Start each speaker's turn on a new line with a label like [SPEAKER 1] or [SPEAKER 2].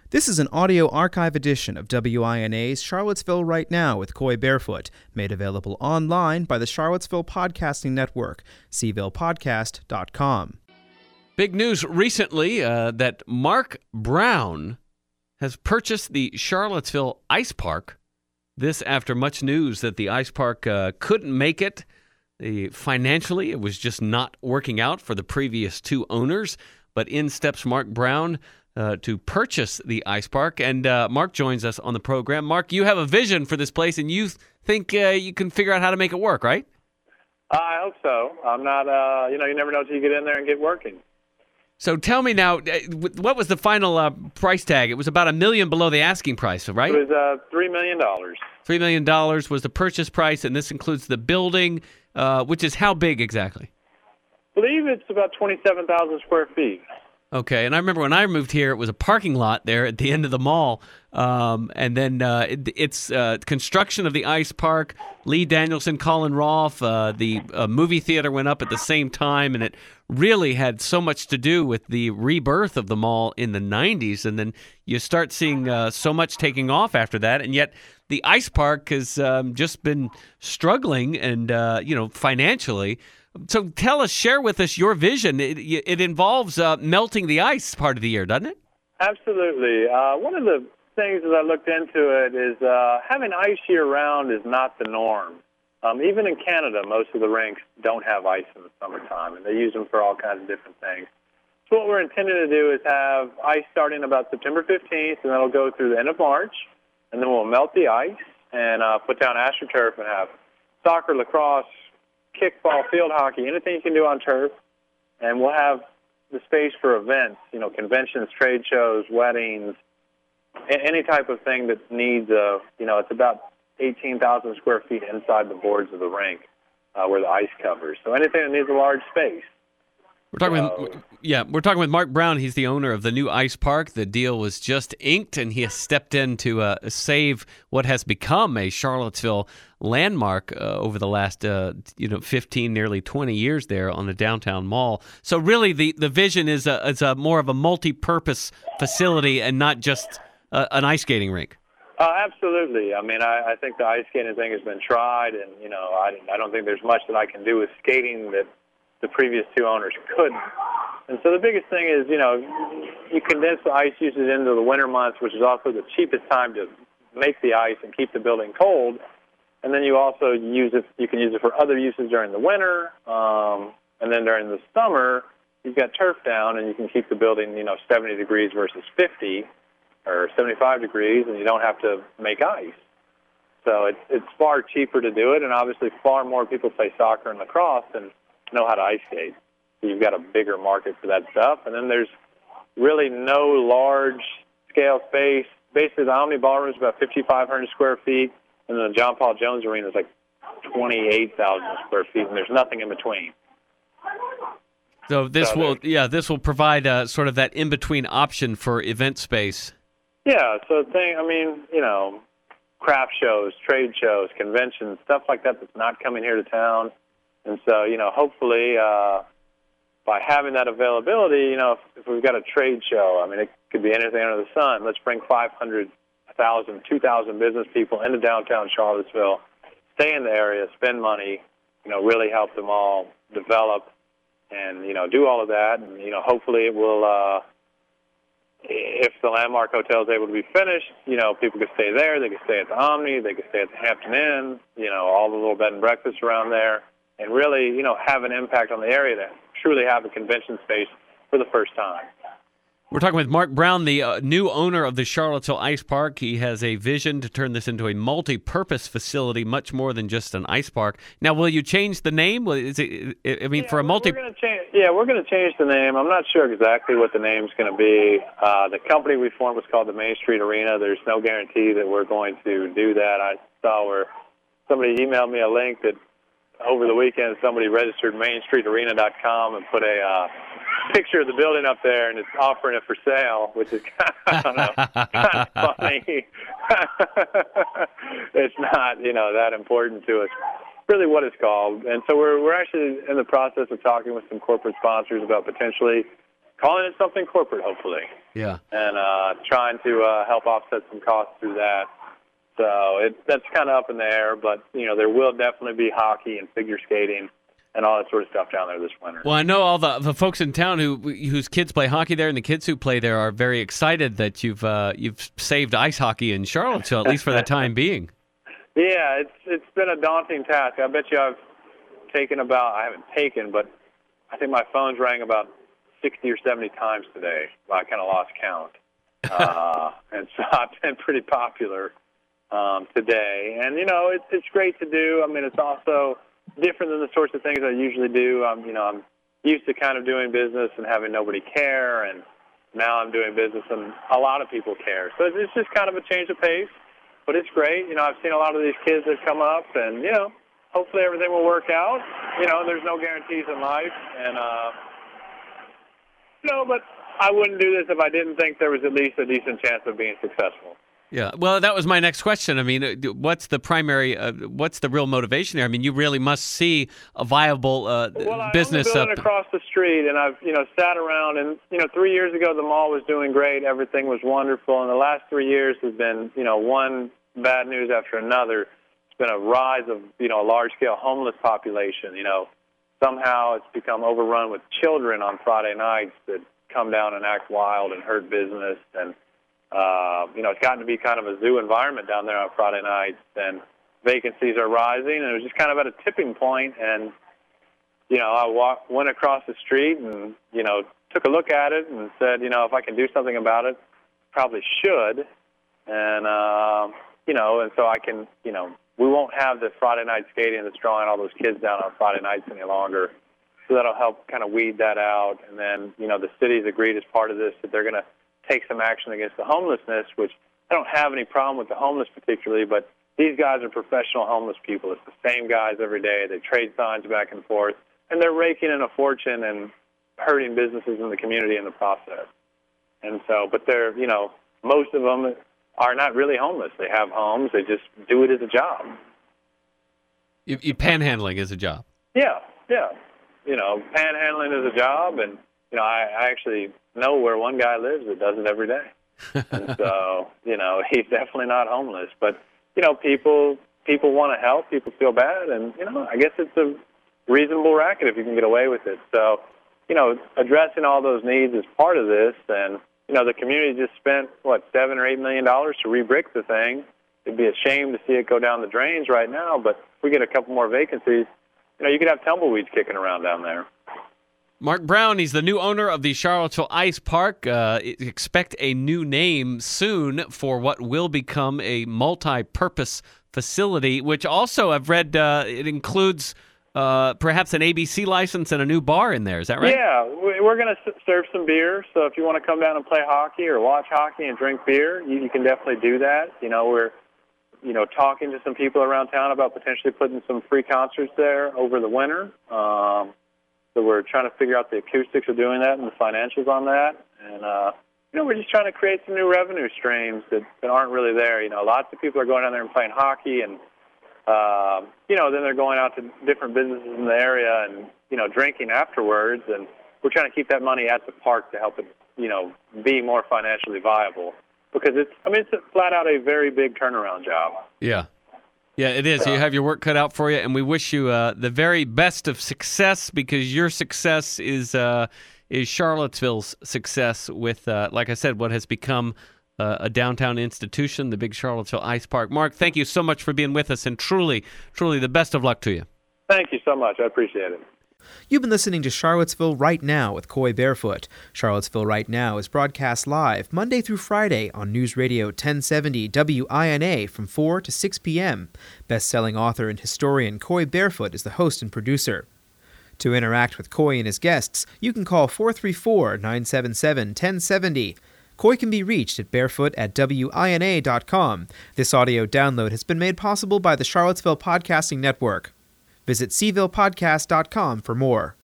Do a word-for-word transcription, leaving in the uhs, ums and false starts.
[SPEAKER 1] This is an audio archive edition of W I N A's Charlottesville Right Now with Coy Barefoot, made available online by the Charlottesville Podcasting Network, c ville podcast dot com.
[SPEAKER 2] Big news recently uh, that Mark Brown has purchased the Charlottesville Ice Park. This after much news that the ice park uh, couldn't make it. The, financially, it was just not working out for the previous two owners. But in steps Mark Brown uh, to purchase the ice park. And uh, Mark joins us on the program. Mark, you have a vision for this place, and you think uh, you can figure out how to make it work, right?
[SPEAKER 3] I hope so. I'm not, uh, you know, you never know until you get in there and get working.
[SPEAKER 2] So tell me now, what was the final uh, price tag? It was about a million below the asking price, right?
[SPEAKER 3] It was uh, three million dollars.
[SPEAKER 2] three million dollars was the purchase price, and this includes the building, uh, which is how big exactly?
[SPEAKER 3] I believe it's about twenty-seven thousand square feet.
[SPEAKER 2] Okay, and I remember when I moved here, it was a parking lot there at the end of the mall, um, and then uh, it, it's uh, construction of the ice park. Lee Danielson, Colin Roth, uh, the uh, movie theater went up at the same time, and it really had so much to do with the rebirth of the mall in the nineties, and then you start seeing uh, so much taking off after that, and yet the ice park has um, just been struggling, and uh, you know, financially. So tell us, share with us your vision. It, it involves uh, melting the ice part of the year, doesn't it?
[SPEAKER 3] Absolutely. Uh, one of the things as I looked into it is uh, having ice year-round is not the norm. Um, even in Canada, most of the rinks don't have ice in the summertime, and they use them for all kinds of different things. So what we're intending to do is have ice starting about September fifteenth, and that'll go through the end of March, and then we'll melt the ice and uh, put down AstroTurf and have soccer, lacrosse, kickball, field hockey, anything you can do on turf, and we'll have the space for events, you know, conventions, trade shows, weddings, any type of thing that needs a, you know, it's about eighteen thousand square feet inside the boards of the rink uh, where the ice covers. So anything that needs a large space.
[SPEAKER 2] We're talking
[SPEAKER 3] so,
[SPEAKER 2] with, yeah, we're talking with Mark Brown. He's the owner of the new ice park. The deal was just inked, and he has stepped in to uh, save what has become a Charlottesville landmark uh, over the last, uh, you know, fifteen, nearly twenty years there on the downtown mall. So really, the, the vision is a, is a more of a multi-purpose facility and not just uh, an ice skating rink.
[SPEAKER 3] Uh, absolutely. I mean, I, I think the ice skating thing has been tried, and you know, I, I don't think there's much that I can do with skating that the previous two owners couldn't. And so the biggest thing is, you know, you condense the ice usage into the winter months, which is also the cheapest time to make the ice and keep the building cold. And then you also use it, you can use it for other uses during the winter. Um, and then during the summer, you've got turf down, and you can keep the building, you know, seventy degrees versus fifty or seventy-five degrees, and you don't have to make ice. So it's, it's far cheaper to do it, and obviously far more people play soccer and lacrosse than know how to ice skate. So you've got a bigger market for that stuff. And then there's really no large-scale space. Basically, the Omni Ballroom is about fifty-five hundred square feet, and then the John Paul Jones Arena is like twenty-eight thousand square feet, and there's nothing in between.
[SPEAKER 2] So this
[SPEAKER 3] so
[SPEAKER 2] will, yeah, this will provide uh, sort of that in-between option for event space.
[SPEAKER 3] Yeah, so thing, I mean, you know, craft shows, trade shows, conventions, stuff like that that's not coming here to town. And so, you know, hopefully uh, by having that availability, you know, if, if we've got a trade show, I mean, it could be anything under the sun. Let's bring five hundred, one thousand, two thousand business people into downtown Charlottesville, stay in the area, spend money, you know, really help them all develop and, you know, do all of that. And, you know, hopefully it will, uh, if the Landmark Hotel is able to be finished, you know, people could stay there. They could stay at the Omni. They could stay at the Hampton Inn, you know, all the little bed and breakfasts around there. And really, you know, have an impact on the area that truly have a convention space for the first time.
[SPEAKER 2] We're talking with Mark Brown, the uh, new owner of the Charlottesville Ice Park. He has a vision to turn this into a multi-purpose facility, much more than just an ice park. Now, will you change the name? Will- Is it, I mean,
[SPEAKER 3] Yeah,
[SPEAKER 2] for a multi...
[SPEAKER 3] We're gonna change, yeah, we're going to change the name. I'm not sure exactly what the name's going to be. Uh, the company we formed was called the Main Street Arena. There's no guarantee that we're going to do that. I saw where somebody emailed me a link that over the weekend somebody registered main street arena dot com and put a uh, picture of the building up there, and it's offering it for sale, which is I don't know, kind of funny. It's not, you know, that important to us, really what it's called. And so we're we're actually in the process of talking with some corporate sponsors about potentially calling it something corporate, hopefully.
[SPEAKER 2] Yeah.
[SPEAKER 3] And uh, trying to uh, help offset some costs through that. So it, that's kind of up in the air, but, you know, there will definitely be hockey and figure skating and all that sort of stuff down there this winter.
[SPEAKER 2] Well, I know all the the folks in town who whose kids play hockey there, and the kids who play there are very excited that you've uh, you've saved ice hockey in Charlottesville, at least for the time being.
[SPEAKER 3] Yeah, it's it's been a daunting task. I bet you I've taken about, I haven't taken, but I think my phone's rang about sixty or seventy times today. Well, I kind of lost count. uh, and so I've been pretty popular um, today. And, you know, it's it's great to do. I mean, it's also different than the sorts of things I usually do. I'm, you know, I'm used to kind of doing business and having nobody care, and now I'm doing business and a lot of people care. So it's just kind of a change of pace, but it's great. You know, I've seen a lot of these kids that come up, and, you know, hopefully everything will work out. You know, there's no guarantees in life, and, uh, you know, but I wouldn't do this if I didn't think there was at least a decent chance of being successful.
[SPEAKER 2] Yeah, well, that was my next question. I mean, what's the primary, uh, what's the real motivation here? I mean, you really must see a viable uh,
[SPEAKER 3] well, I
[SPEAKER 2] business.
[SPEAKER 3] Well, I own a building across the street, and I've, you know, sat around, and, you know, three years ago the mall was doing great. Everything was wonderful, and the last three years has been, you know, one bad news after another. It's been a rise of, you know, a large-scale homeless population. You know, somehow it's become overrun with children on Friday nights that come down and act wild and hurt business, and Uh, you know, it's gotten to be kind of a zoo environment down there on Friday nights, and vacancies are rising, and it was just kind of at a tipping point. And, you know, I walk, went across the street and, you know, took a look at it and said, you know, if I can do something about it, probably should. And, uh, you know, and so I can, you know, we won't have the Friday night skating that's drawing all those kids down on Friday nights any longer. So that'll help kind of weed that out. And then, you know, the city's agreed as part of this that they're going to take some action against the homelessness, which I don't have any problem with the homeless particularly, but these guys are professional homeless people. It's the same guys every day. They trade signs back and forth, and they're raking in a fortune and hurting businesses in the community in the process. And so, but they're, you know, most of them are not really homeless. They have homes. They just do it as a job.
[SPEAKER 2] You, you, panhandling is a job.
[SPEAKER 3] Yeah, yeah. You know, panhandling is a job, and, you know, I, I actually know where one guy lives that does it every day. And so, you know, he's definitely not homeless. But, you know, people people want to help. People feel bad. And, you know, I guess it's a reasonable racket if you can get away with it. So, you know, addressing all those needs is part of this. And, you know, the community just spent, what, seven or eight million dollars to re-brick the thing. It'd be a shame to see it go down the drains right now. But if we get a couple more vacancies, you know, you could have tumbleweeds kicking around down there.
[SPEAKER 2] Mark Brown, he's the new owner of the Charlottesville Ice Park. Uh, expect a new name soon for what will become a multi-purpose facility, which also I've read uh, it includes uh, perhaps an A B C license and a new bar in there. Is that right?
[SPEAKER 3] Yeah, we're going to serve some beer. So if you want to come down and play hockey or watch hockey and drink beer, you, you can definitely do that. You know, we're you know talking to some people around town about potentially putting some free concerts there over the winter. Um, So we're trying to figure out the acoustics of doing that and the financials on that. And, uh, you know, we're just trying to create some new revenue streams that, that aren't really there. You know, lots of people are going down there and playing hockey, and, uh, you know, then they're going out to different businesses in the area and, you know, drinking afterwards. And we're trying to keep that money at the park to help it, you know, be more financially viable. Because it's, I mean, it's a, flat out a very big turnaround job.
[SPEAKER 2] Yeah. Yeah, it is. You have your work cut out for you, and we wish you uh, the very best of success, because your success is uh, is Charlottesville's success with, uh, like I said, what has become uh, a downtown institution, the big Charlottesville Ice Park. Mark, thank you so much for being with us, and truly, truly the best of luck to you.
[SPEAKER 3] Thank you so much. I appreciate it.
[SPEAKER 1] You've been listening to Charlottesville Right Now with Coy Barefoot. Charlottesville Right Now is broadcast live Monday through Friday on News Radio ten seventy W I N A from four to six p.m. Best-selling author and historian Coy Barefoot is the host and producer. To interact with Coy and his guests, you can call four three four, nine seven seven, one zero seven zero. Coy can be reached at barefoot at W I N A dot com. This audio download has been made possible by the Charlottesville Podcasting Network. Visit c ville podcast dot com for more.